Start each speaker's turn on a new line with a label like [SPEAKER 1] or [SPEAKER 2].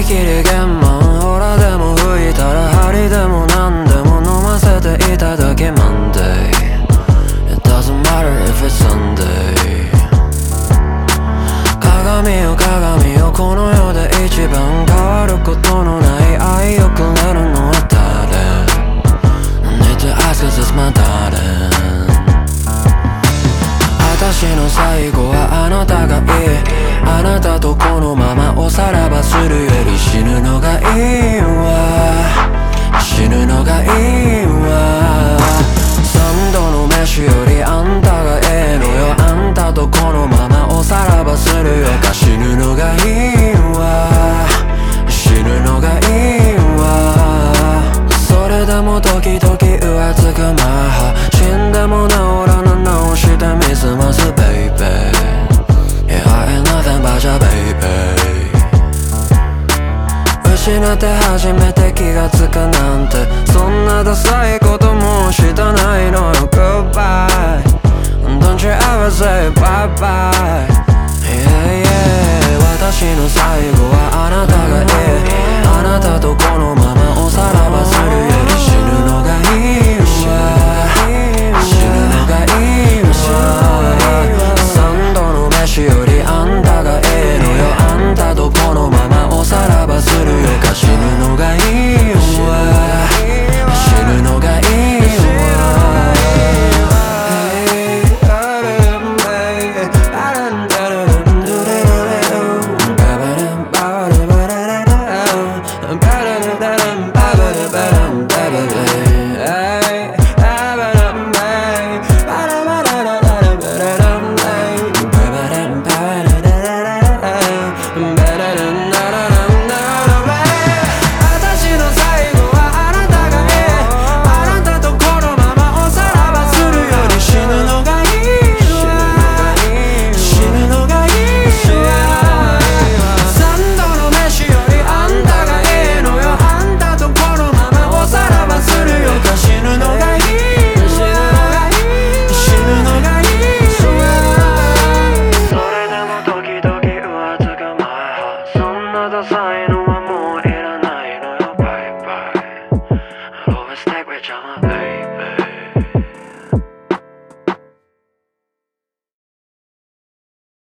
[SPEAKER 1] 切り玄満ほらでも吹いたら針でも何でも飲ませていただけ Monday It doesn't matter if it's Sunday 鏡よ鏡よこの世で一番変わることのない愛をくれるのは誰 I need to ask cause it's my darling 私の最後はあなたがいいあなたとこのままおさらばするより死ぬのがいいわ死ぬのがいいわ三度の飯よりあんたがええのよあんたとこのままおさらばするよか死ぬのがいいわ死ぬのがいいわそれでも時々浮つくマハ死んでも治らぬ直してみすます baby Yeah I ain't nothing but your baby 失って初めて気がつくなんてそんなダサいこともうしたないのよ Goodbye Don't you ever say bye bye Yeah yeah 私の最後はあなたがいいあなたと